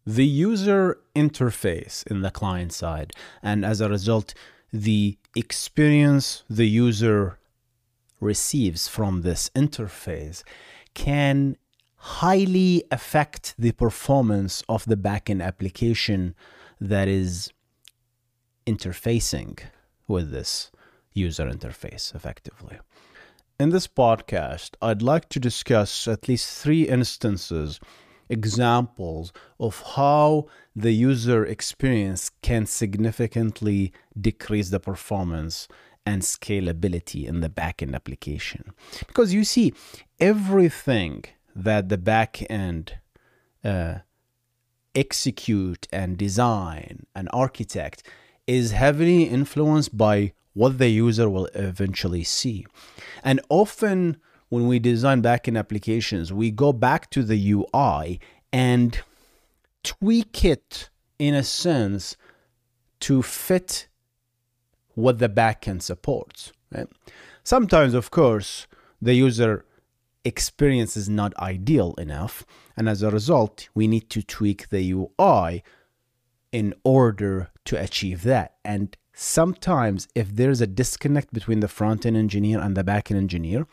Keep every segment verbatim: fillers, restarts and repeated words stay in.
the user interface in the client side, and as a result, the experience the user receives from this interface can highly affect the performance of the backend application that is interfacing with this user interface effectively. In this podcast, I'd like to discuss at least three instances, examples of how the user experience can significantly decrease the performance and scalability in the backend application. Because you see, everything that the backend uh, execute and design and architect is heavily influenced by what the user will eventually see. And often when we design backend applications, we go back to the U I and tweak it in a sense to fit what the backend supports. Right? Sometimes, of course, the user experience is not ideal enough, and as a result, we need to tweak the U I in order to achieve that. And sometimes if there's a disconnect between the front-end engineer and the back-end engineer,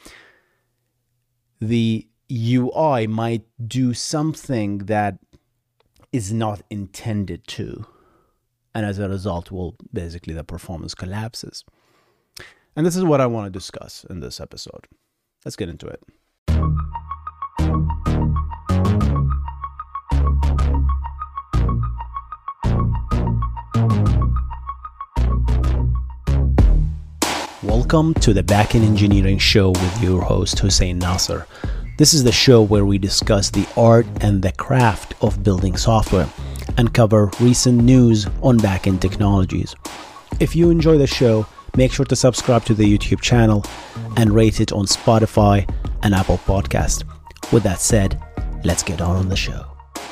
the U I might do something that is not intended to. And as a result, well, basically the performance collapses. And this is what I want to discuss in this episode. Let's get into it. Welcome to the Backend Engineering Show with your host, Hussein Nasser. This is the show where we discuss the art and the craft of building software and cover recent news on backend technologies. If you enjoy the show, make sure to subscribe to the YouTube channel and rate it on Spotify and Apple Podcast. With that said, let's get on on the show.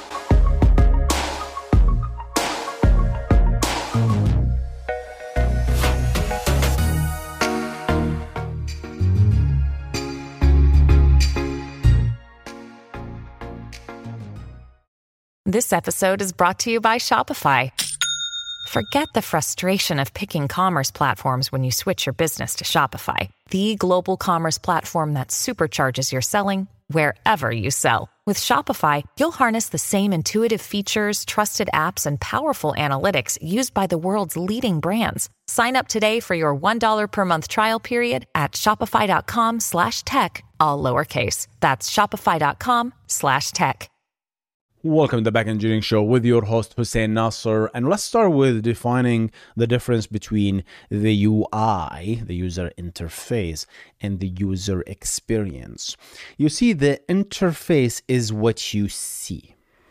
This episode is brought to you by Shopify. Forget the frustration of picking commerce platforms when you switch your business to Shopify, the global commerce platform that supercharges your selling wherever you sell. With Shopify, you'll harness the same intuitive features, trusted apps, and powerful analytics used by the world's leading brands. Sign up today for your one dollar per month trial period at shopify.com slash tech, all lowercase. That's shopify.com slash tech. Welcome to the Backend Engineering Show with your host, Hussein Nasser. And let's start with defining the difference between the U I, the user interface, and the user experience. You see, the interface is what you see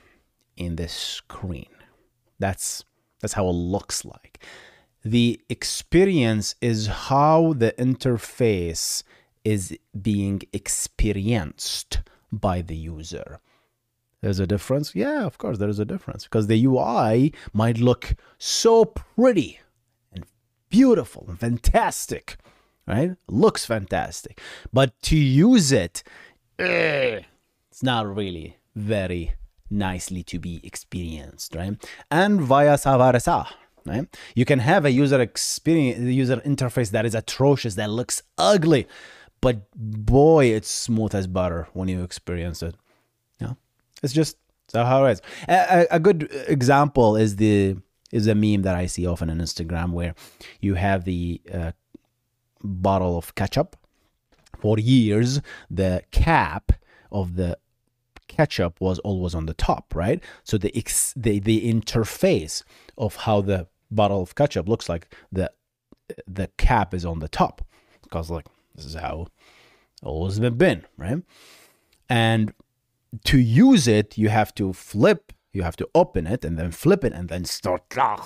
in the screen. That's, that's how it looks like. The experience is how the interface is being experienced by the user. There's a difference? Yeah, of course there is a difference, because the U I might look so pretty and beautiful and fantastic, right? Looks fantastic. But to use it, eh, it's not really very nicely to be experienced, right? And vice versa, right? You can have a user experience, the user interface that is atrocious, that looks ugly, but boy, it's smooth as butter when you experience it. It's just so how it is. A, a good example is the is a meme that I see often on Instagram, where you have the uh, bottle of ketchup. For years, the cap of the ketchup was always on the top, right? So the ex, the the interface of how the bottle of ketchup looks like, the the cap is on the top, because like this is how it's always been, right? And to use it, you have to flip, you have to open it and then flip it and then start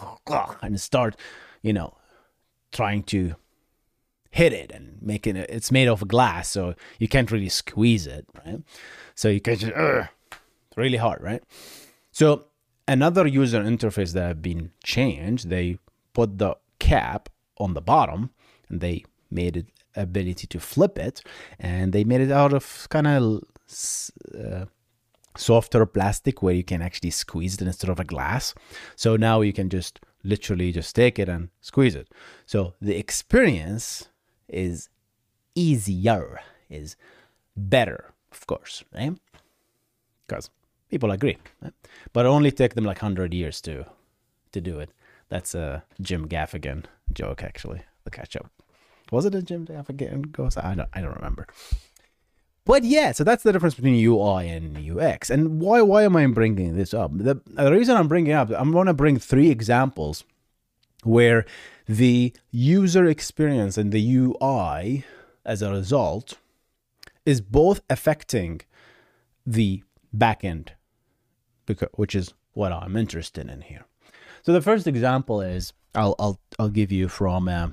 and start, you know, trying to hit it and making it. It's made of glass, so you can't really squeeze it, right? So you can just, uh, it's really hard, right? So another user interface that have been changed, they put the cap on the bottom and they made it ability to flip it, and they made it out of kind of uh, softer plastic where you can actually squeeze it instead of a glass. So now you can just literally just take it and squeeze it. So the experience is easier, is better, of course, right? Because people agree, right? But it only take them like one hundred years to to do it. That's a Jim Gaffigan joke, actually. The catch up. Was it a Jim Gaffigan ghost? I don't, I don't remember. But yeah, so that's the difference between U I and U X. And why why am I bringing this up? The, the reason I'm bringing it up, I'm going to bring three examples where the user experience and the U I, as a result, is both affecting the backend, which is what I'm interested in here. So the first example is I'll I'll I'll give you from um,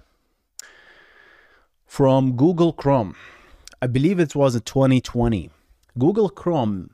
from Google Chrome. I believe it was in twenty twenty. Google Chrome.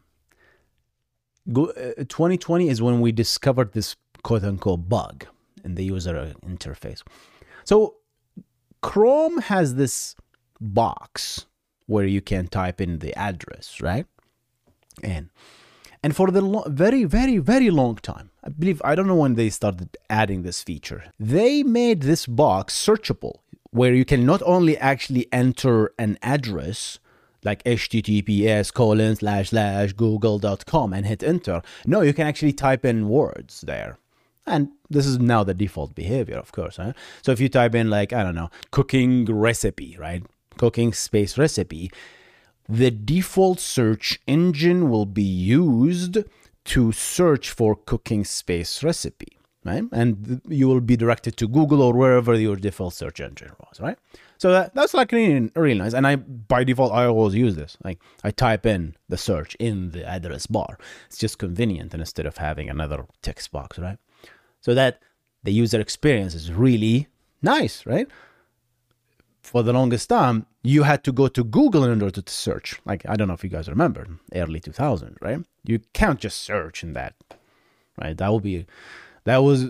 Go, uh, twenty twenty is when we discovered this quote unquote bug in the user interface. So Chrome has this box where you can type in the address, right? And and for the lo- very, very, very long time, I believe, I don't know when they started adding this feature, they made this box searchable, where you can not only actually enter an address like https colon slash slash google dot com and hit enter. No, you can actually type in words there. And this is now the default behavior, of course. Huh? So if you type in like, I don't know, cooking recipe, right? Cooking space recipe, the default search engine will be used to search for cooking space recipe, right? And you will be directed to Google or wherever your default search engine was, right? So that, that's like really, really nice. And I, by default, I always use this. Like I type in the search in the address bar. It's just convenient instead of having another text box, right? So that the user experience is really nice, right? For the longest time, you had to go to Google in order to search. Like, I don't know if you guys remember, early two thousands, right? You can't just search in that, right? That would be, that was,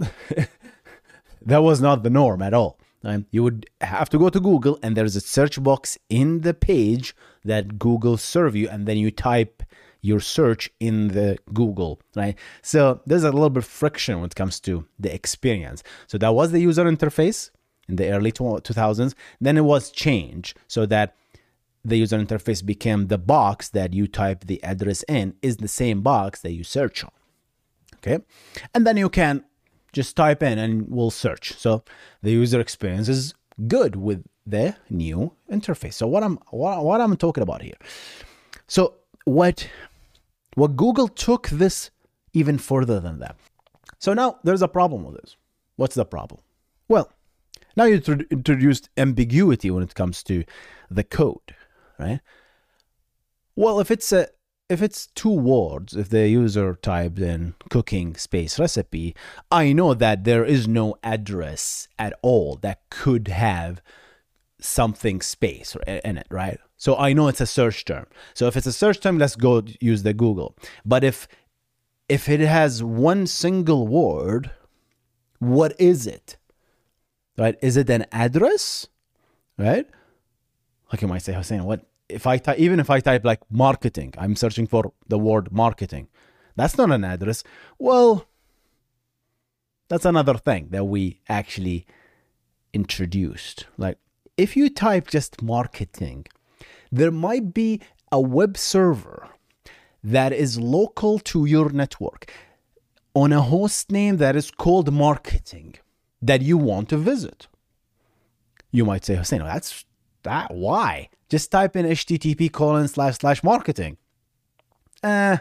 that was not the norm at all. Right? You would have to go to Google, and there's a search box in the page that Google serve you, and then you type your search in the Google, right? So there's a little bit of friction when it comes to the experience. So that was the user interface in the early two thousands. Then it was changed so that the user interface became the box that you type the address in is the same box that you search on. Okay. And then you can just type in and we'll search. So the user experience is good with the new interface. So what I'm what, what I'm talking about here. So what what Google took this even further than that. So now there's a problem with this. What's the problem? Well, now you introduced ambiguity when it comes to the code, right? Well, if it's a if it's two words, if the user typed in cooking space recipe, I know that there is no address at all that could have something space in it, right? So I know it's a search term. So if it's a search term, let's go use the Google. But if if it has one single word, what is it? Right? Is it an address? Right? Like you might say, Hussein, what if I type, even if I type like marketing, I'm searching for the word marketing. That's not an address. Well, that's another thing that we actually introduced. Like if you type just marketing, there might be a web server that is local to your network on a host name that is called marketing that you want to visit. You might say, Hussein, that's that. Why? Just type in http colon slash slash marketing. Uh,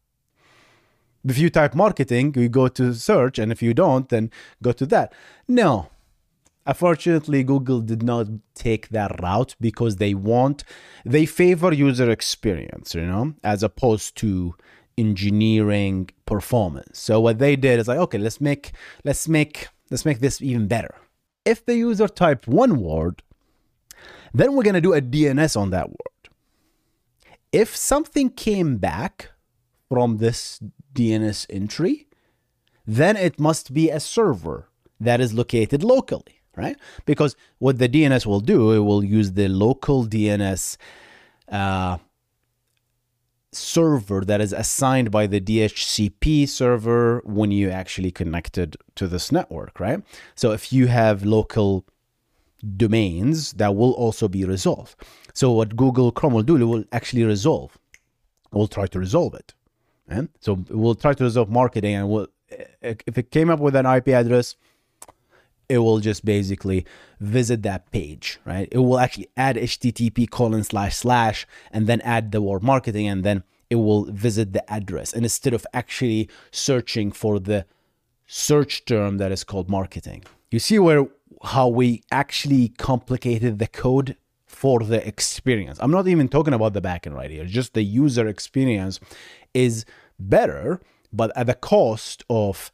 if you type marketing, you go to search, and if you don't, then go to that. No. Unfortunately, Google did not take that route because they want, they favor user experience, you know, as opposed to engineering performance. So what they did is like, okay, let's make, let's make, let's make this even better. If the user typed one word, then we're going to do a D N S on that word. If something came back from this D N S entry, then it must be a server that is located locally, right? Because what the D N S will do, it will use the local D N S uh, server that is assigned by the D H C P server when you actually connected to this network, right? So if you have local domains, that will also be resolved. So what Google Chrome will do, it will actually resolve. We'll try to resolve it. Right? So we'll try to resolve marketing, and we'll, if it came up with an I P address, it will just basically visit that page, right? It will actually add H T T P colon slash slash and then add the word marketing, and then it will visit the address. And instead of actually searching for the search term that is called marketing. You see where how we actually complicated the code for the experience. I'm not even talking about the backend right here. Just the user experience is better, but at the cost of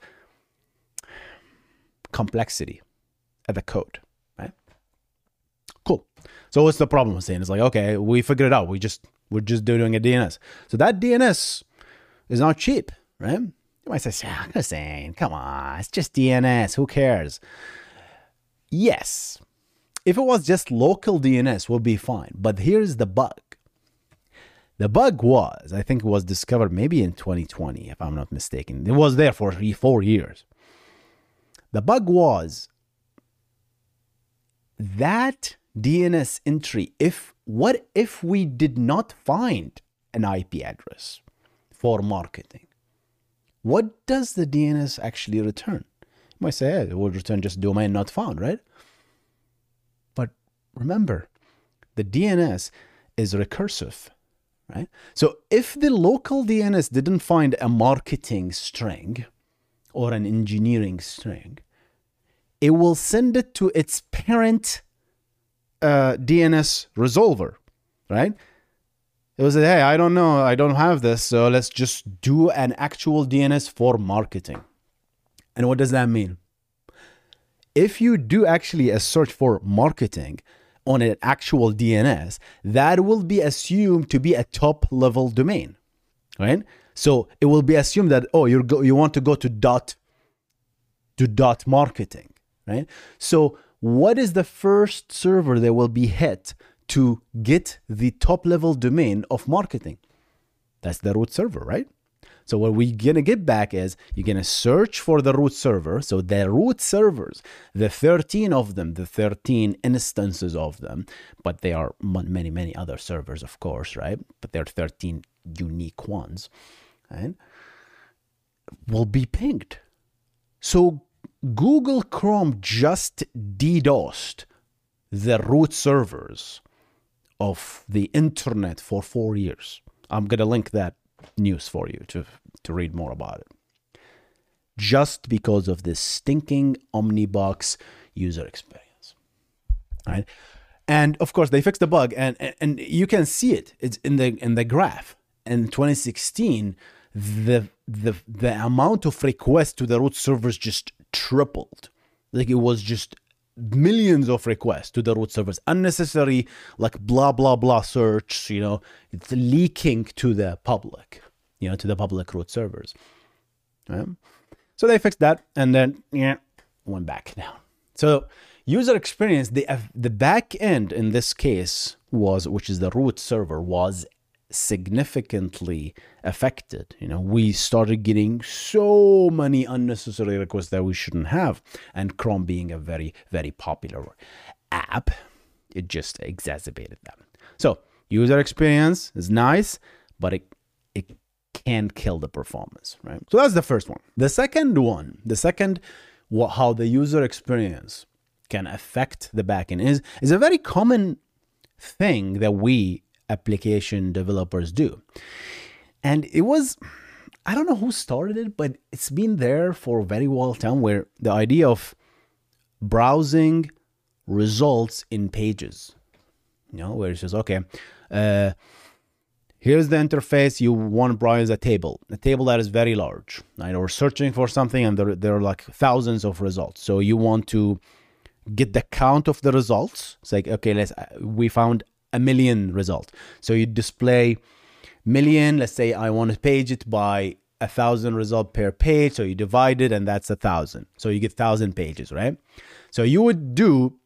complexity at the code, right? Cool. So what's the problem with saying? It's like, okay, we figured it out. We just, we're just doing a D N S. So that D N S is not cheap, right? You might say, I'm just saying, come on, it's just D N S. Who cares? Yes. If it was just local D N S, we'll be fine. But here's the bug. The bug was, I think it was discovered maybe in twenty twenty, if I'm not mistaken. It was there for three, four years. The bug was that D N S entry, if what if we did not find an I P address for marketing? What does the D N S actually return? You might say, hey, it would return just domain not found, right? But remember, the D N S is recursive, right? So if the local D N S didn't find a marketing string or an engineering string, it will send it to its parent uh, D N S resolver, right? It will say, hey, I don't know, I don't have this, so let's just do an actual D N S for marketing. And what does that mean? If you do actually a search for marketing on an actual D N S, that will be assumed to be a top level domain, right? So it will be assumed that, oh, you're go- you want to go to dot to dot marketing, right? So what is the first server that will be hit to get the top level domain of marketing? That's the root server, right? So what we're going to get back is you're going to search for the root server. So the root servers, the thirteen of them, the thirteen instances of them, but they are many, many other servers, of course, right? But they're thirteen unique ones, right? Will be pinged. So Google Chrome just DDoSed the root servers of the internet for four years. I'm going to link that news for you to, to read more about it. Just because of this stinking Omnibox user experience, right? And of course, they fixed the bug, and, and, and you can see it. It's in the in the graph. In twenty sixteen, the the the amount of requests to the root servers just tripled. Like it was just millions of requests to the root servers, unnecessary, like blah blah blah search, you know, it's leaking to the public, you know, to the public root servers. Right? So they fixed that, and then yeah, went back down. So user experience, the the back end in this case was, which is the root server, was significantly affected. You know, we started getting so many unnecessary requests that we shouldn't have, and Chrome being a very, very popular app, it just exacerbated that. So user experience is nice, but it it can kill the performance, right? So that's the first one. The second one, the second what, how the user experience can affect the backend is is a very common thing that we application developers do. And it was, I don't know who started it, but it's been there for a very long time, where the idea of browsing results in pages, you know, where it says, okay, uh, here's the interface, you want to browse a table, a table that is very large, right? Or searching for something and there, there are like thousands of results. So you want to get the count of the results. It's like, okay, let's, we found a million results. So you display million, let's say I want to page it by a thousand result per page. So you divide it and that's a thousand. So you get thousand pages, right? So you would do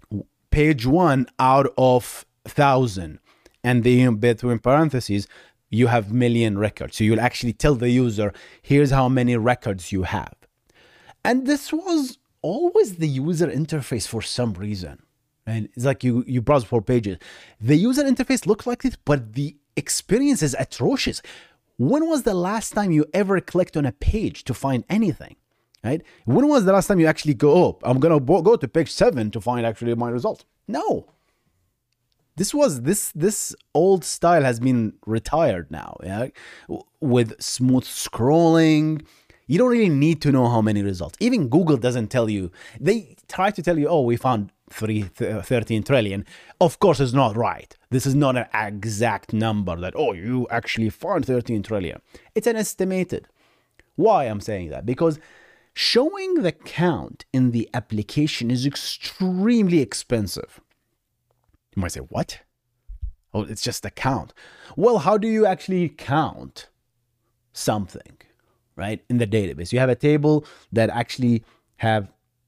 page one out of thousand, and then between parentheses, you have million records. So you'll actually tell the user, here's how many records you have. And this was always the user interface for some reason. And it's like you, you browse four pages. The user interface looks like this, but the experience is atrocious. When was the last time you ever clicked on a page to find anything, right? When was the last time you actually go, oh, I'm going to go to page seven to find actually my results? No. This was, this, this old style has been retired now, yeah? With smooth scrolling. You don't really need to know how many results. Even Google doesn't tell you. They try to tell you, oh, we found three, thirteen trillion. Of course, it's not right. This is not an exact number that, oh, you actually found thirteen trillion. It's an estimated. Why I'm saying that? Because showing the count in the application is extremely expensive. You might say, what? Oh, it's just a count. Well, how do you actually count something, right? In the database, you have a table that actually have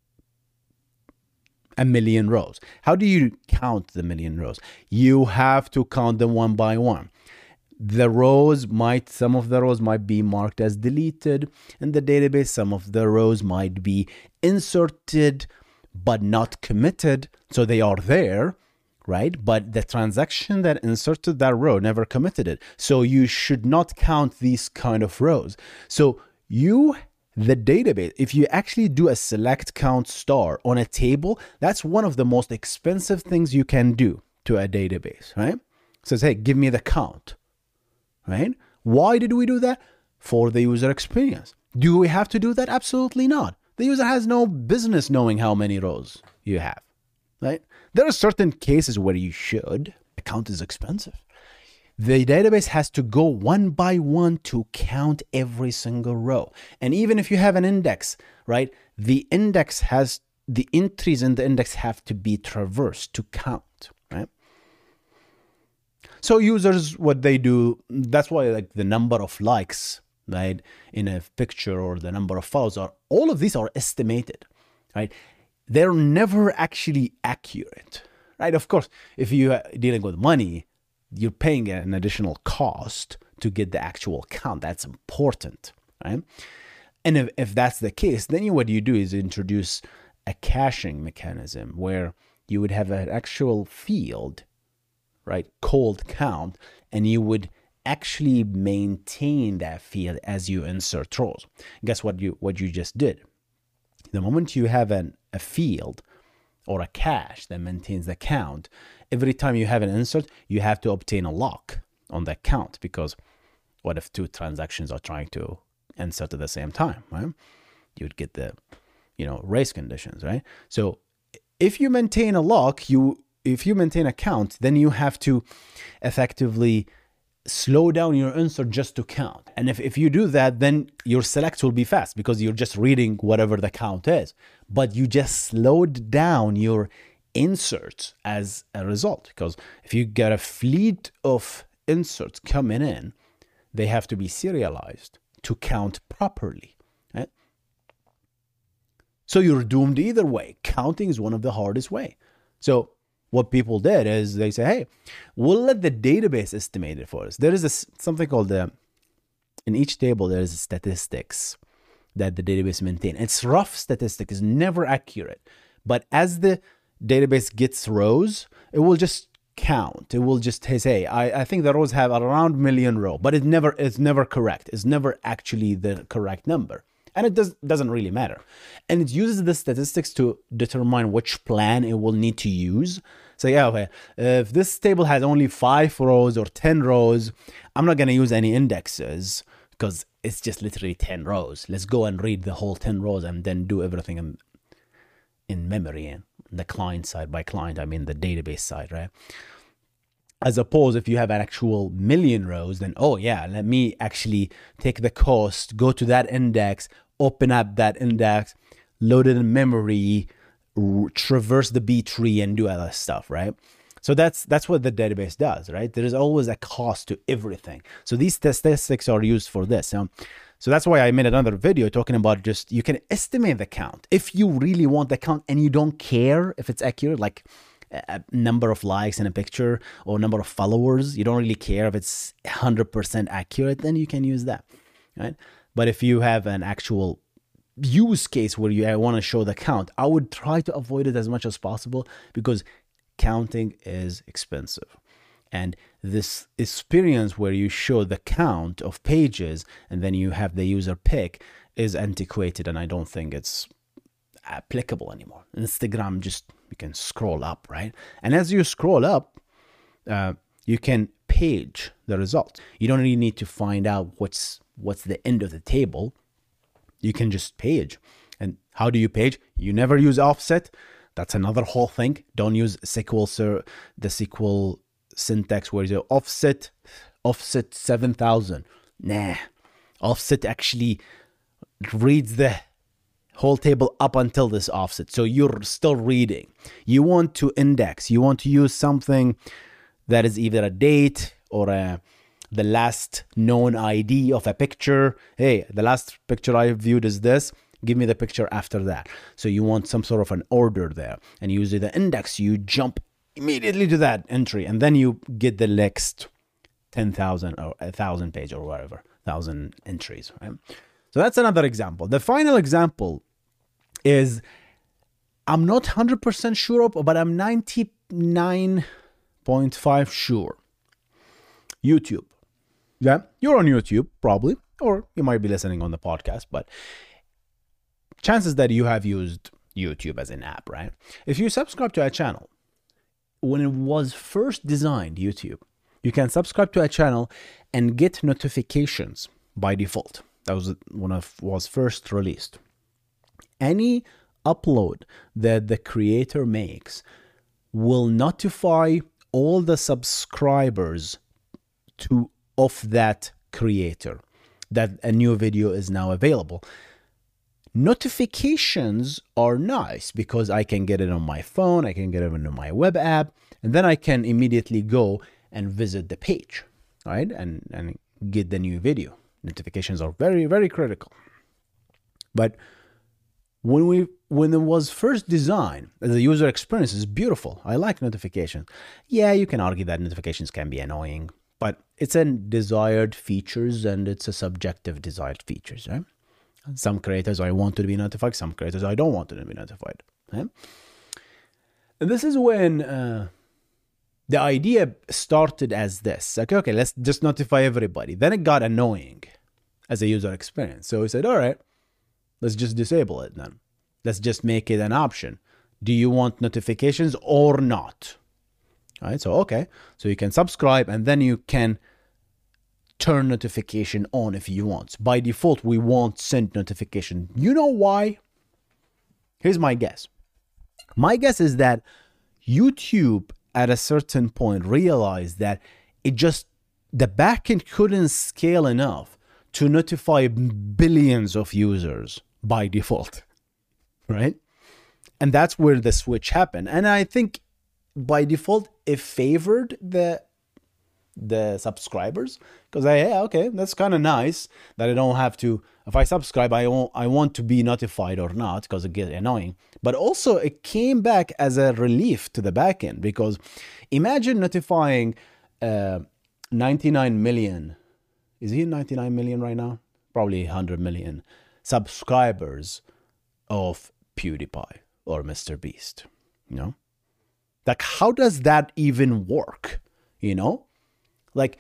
a million rows. How do you count the million rows? You have to count them one by one. The rows might, some of the rows might be marked as deleted in the database. Some of the rows might be inserted, but not committed. So they are there, right? But the transaction that inserted that row never committed it. So you should not count these kind of rows. So you The database, if you actually do a select count star on a table, that's one of the most expensive things you can do to a database, right? It says, hey, give me the count, right? Why did we do that? For the user experience. Do we have to do that? Absolutely not. The user has no business knowing how many rows you have, right? There are certain cases where you should. The count is expensive. The database has to go one by one to count every single row. And even if you have an index, right, the index has, the entries in the index have to be traversed to count, right? So users, what they do, that's why like the number of likes, right, in a picture or the number of follows, are all of these are estimated, right? They're never actually accurate, right? Of course, if you're dealing with money, you're paying an additional cost to get the actual count. That's important, right? And if, if that's the case, then you, what you do is introduce a caching mechanism where you would have an actual field, right, called count, and you would actually maintain that field as you insert rows. Guess what you what you just did? The moment you have an, a field or a cache that maintains the count, every time you have an insert, you have to obtain a lock on that count, because what if two transactions are trying to insert at the same time, right? You'd get the, you know, race conditions, right? So if you maintain a lock, you if you maintain a count, then you have to effectively slow down your insert just to count. And if, if you do that, then your select will be fast because you're just reading whatever the count is. But you just slowed down your inserts as a result, because if you get a fleet of inserts coming in, they have to be serialized to count properly, right? So you're doomed either way. Counting is one of the hardest way. So what people did is they say, hey, we'll let the database estimate it for us. There is a, something called the, in each table, there is statistics that the database maintains. It's rough statistics, never accurate. But as the database gets rows, it will just count. It will just say, I, I think the rows have around million row, but it never, it's never correct. It's never actually the correct number. And it does, doesn't really matter. And it uses the statistics to determine which plan it will need to use. So yeah, okay, if this table has only five rows or ten rows, I'm not going to use any indexes because it's just literally ten rows. Let's go and read the whole ten rows and then do everything in, in memory, and the client side. By client, I mean the database side, right? As opposed, if you have an actual million rows, then, oh yeah, let me actually take the cost, go to that index, open up that index, load it in memory, traverse the B tree and do other stuff, right? So that's that's what the database does, right? There is always a cost to everything. So these statistics are used for this. Um, so that's why I made another video talking about just, you can estimate the count. If you really want the count and you don't care if it's accurate, like a number of likes in a picture or number of followers, you don't really care if it's one hundred percent accurate, then you can use that, right? But if you have an actual use case where you want to show the count, I would try to avoid it as much as possible, because counting is expensive. And this experience where you show the count of pages and then you have the user pick is antiquated, and I don't think it's applicable anymore. Instagram, just you can scroll up, right? And as you scroll up, uh, you can page the result. You don't really need to find out what's what's the end of the table. You can just page. And how do you page? You never use offset. That's another whole thing. Don't use S Q L, sir, the S Q L syntax where you offset, offset seven thousand. Nah, offset actually reads the whole table up until this offset. So you're still reading. You want to index. You want to use something that is either a date or a the last known I D of a picture. Hey, the last picture I viewed is this. Give me the picture after that. So you want some sort of an order there. And using the index, you jump immediately to that entry. And then you get the next ten thousand or one thousand page or whatever, one thousand entries, right? So that's another example. The final example is, I'm not one hundred percent sure of, but I'm ninety-nine point five sure. YouTube. Yeah, you're on YouTube probably, or you might be listening on the podcast, but chances that you have used YouTube as an app, right? If you subscribe to a channel, when it was first designed, YouTube, you can subscribe to a channel and get notifications by default. That was when it was first released. Any upload that the creator makes will notify all the subscribers to of that creator that a new video is now available. Notifications are nice because I can get it on my phone, I can get it on my web app, and then I can immediately go and visit the page, right? And and get the new video. Notifications are very, very critical. But when we when it was first designed, the user experience is beautiful. I like notifications. Yeah, you can argue that notifications can be annoying, but it's a desired features and it's a subjective desired features, right? Some creators I want to be notified, some creators I don't want to be notified. Right? And this is when uh, the idea started as this. Like, okay, let's just notify everybody. Then it got annoying as a user experience. So we said, all right, let's just disable it then. Let's just make it an option. Do you want notifications or not? All right, so okay. So you can subscribe and then you can turn notification on if you want. By default, we won't send notification. You know why? Here's my guess. My guess is that YouTube at a certain point realized that it just, the backend couldn't scale enough to notify billions of users by default, right? And that's where the switch happened. And I think by default, it favored the the subscribers, because I yeah okay that's kind of nice that I don't have to, if I subscribe I won't I want to be notified or not, because it gets annoying. But also it came back as a relief to the backend, because imagine notifying uh, ninety-nine million, is he ninety-nine million right now? Probably one hundred million subscribers of PewDiePie or Mister Beast, you know? Like, how does that even work, you know? Like,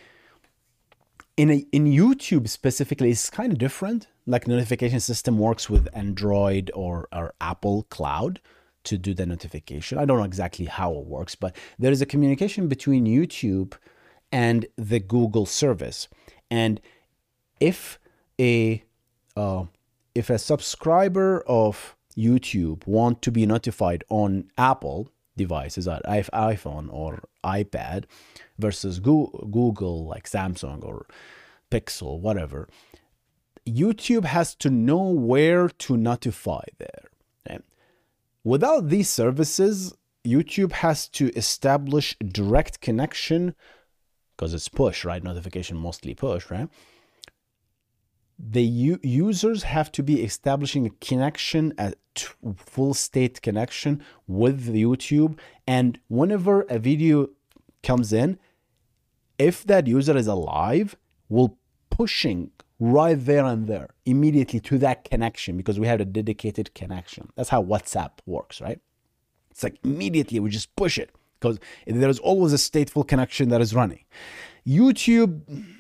in a, in YouTube specifically, it's kind of different. Like, notification system works with Android or, or Apple Cloud to do the notification. I don't know exactly how it works, but there is a communication between YouTube and the Google service. And if a uh, if a subscriber of YouTube want to be notified on Apple devices, like iPhone or iPad, versus Google, like Samsung or Pixel, whatever, YouTube has to know where to notify there. Okay? Without these services, YouTube has to establish direct connection, because it's push, right? Notification mostly push, right? the u- users have to be establishing a connection, a t- full state connection with YouTube. And whenever a video comes in, if that user is alive, we'll pushing right there and there immediately to that connection, because we have a dedicated connection. That's how WhatsApp works, right? It's like immediately we just push it because there's always a stateful connection that is running. YouTube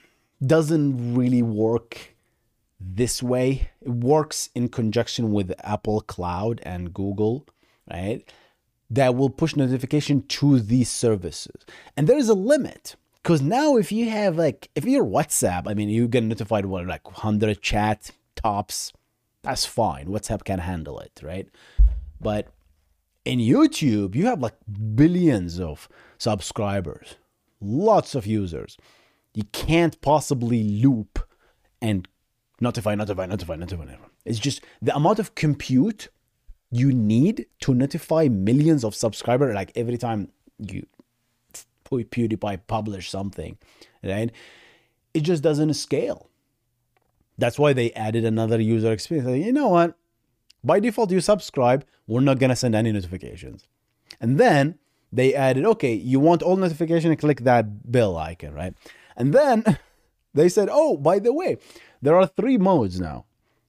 doesn't really work this way. It works in conjunction with Apple Cloud and Google, right? That will push notification to these services. And there is a limit, because now if you have like, if you're WhatsApp, I mean, you get notified what, like one hundred chat tops, that's fine. WhatsApp can handle it, right? But in YouTube, you have like billions of subscribers, lots of users. You can't possibly loop and notify, notify, notify, notify, notify. It's just the amount of compute you need to notify millions of subscribers, like every time you PewDiePie publish something, right? It just doesn't scale. That's why they added another user experience. Like, you know what? By default, you subscribe. We're not going to send any notifications. And then they added, okay, you want all notification, click that bell icon, right? And then they said, oh, by the way, there are three modes now.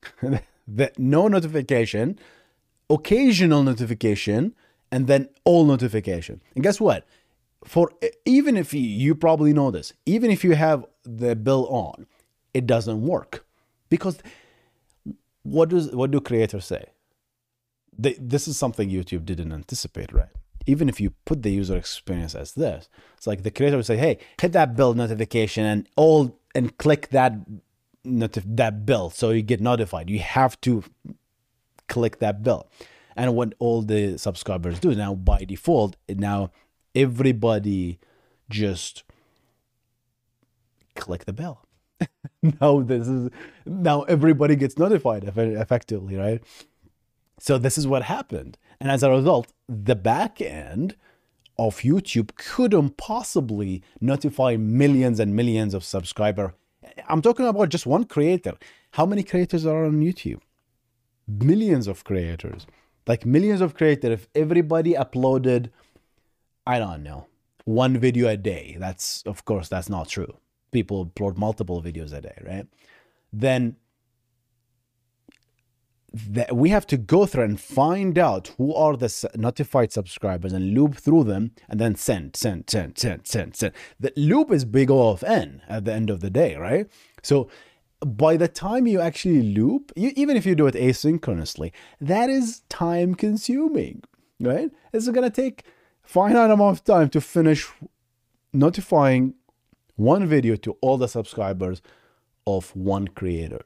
The no notification, occasional notification, and then all notification. And guess what? For even if you, you probably know this, even if you have the bill on, it doesn't work, because what does what do creators say? They, this is something YouTube didn't anticipate, right? Even if you put the user experience as this, it's like the creator would say, "Hey, hit that bell notification and all and click that notif- that bell so you get notified. You have to click that bell." And what all the subscribers do now by default, now everybody just click the bell. now this is now everybody gets notified effectively, right? So this is what happened. And as a result, the back end of YouTube couldn't possibly notify millions and millions of subscribers. I'm talking about just one creator. How many creators are on YouTube? Millions of creators. Like millions of creators. If everybody uploaded, I don't know, one video a day, that's, of course, that's not true. People upload multiple videos a day, right? Then that we have to go through and find out who are the notified subscribers and loop through them and then send, send, send, send, send, send. The loop is big O of N at the end of the day, right? So by the time you actually loop, you, even if you do it asynchronously, that is time consuming, right? It's going to take finite amount of time to finish notifying one video to all the subscribers of one creator.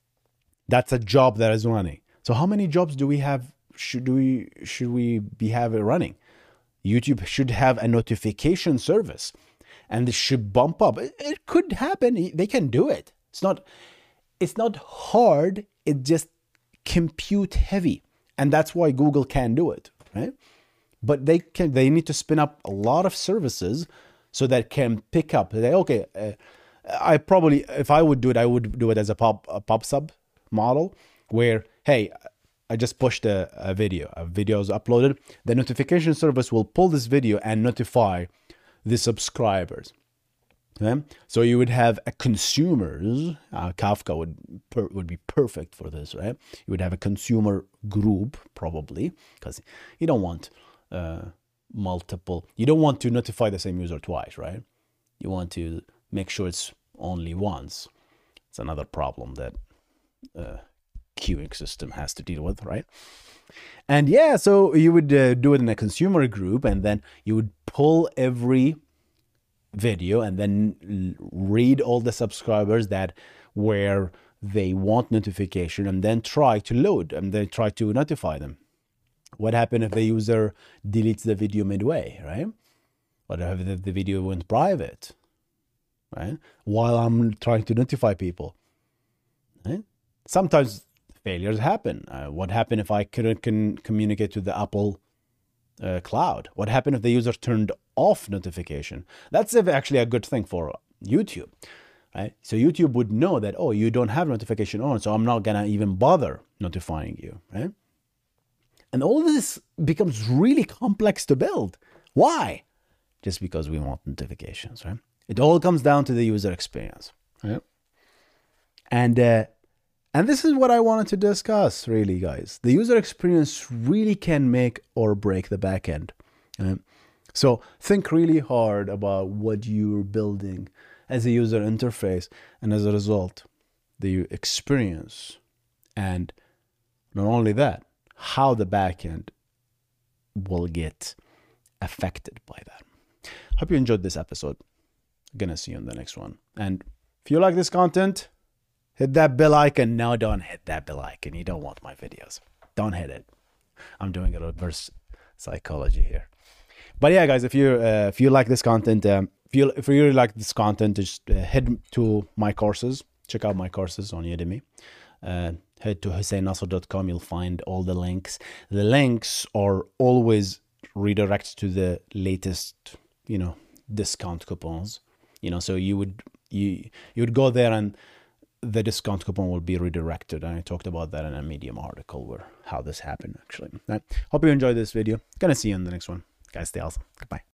That's a job that is running. So how many jobs do we have? Should we should we be have it running? YouTube should have a notification service, and it should bump up. It, it could happen. They can do it. It's not. It's not hard. It's just compute heavy, and that's why Google can do it, right? But they can. They need to spin up a lot of services so that can pick up. They, okay, uh, I probably, if I would do it, I would do it as a pop a pop sub model where, hey, I just pushed a, a video, a video is uploaded. The notification service will pull this video and notify the subscribers. Okay? So you would have a consumers, uh, Kafka would per, would be perfect for this, right? You would have a consumer group probably, because you don't want uh, multiple, you don't want to notify the same user twice, right? You want to make sure it's only once. It's another problem that uh, queuing system has to deal with, right? And yeah, so you would uh, do it in a consumer group, and then you would pull every video and then read all the subscribers that where they want notification, and then try to load and then try to notify them. What happened if the user deletes the video midway, right? What if the video went private, right? While I'm trying to notify people, right? Sometimes failures happen. Uh, what happened if I couldn't can communicate to the Apple uh, cloud? What happened if the user turned off notification? That's actually a good thing for YouTube, right? So YouTube would know that, oh, you don't have notification on, so I'm not gonna even bother notifying you, right? And all this becomes really complex to build. Why? Just because we want notifications, right? It all comes down to the user experience, right? And uh, and this is what I wanted to discuss, really, guys. The user experience really can make or break the backend. Right? So think really hard about what you're building as a user interface, and as a result, the experience, and not only that, how the backend will get affected by that. Hope you enjoyed this episode. Gonna see you in the next one. And if you like this content, hit that bell icon. No, don't hit that bell icon. You don't want my videos. Don't hit it. I'm doing a reverse psychology here. But yeah, guys, if you uh, if you like this content, um, if you if you really like this content, just uh, head to my courses. Check out my courses on Udemy. Uh, head to hussein nasser dot com. You'll find all the links. The links are always redirect to the latest, you know, discount coupons. You know, so you would you you would go there and the discount coupon will be redirected. And I talked about that in a Medium article where how this happened actually. Right. Hope you enjoyed this video. Gonna see you in the next one. Guys, stay awesome. Goodbye.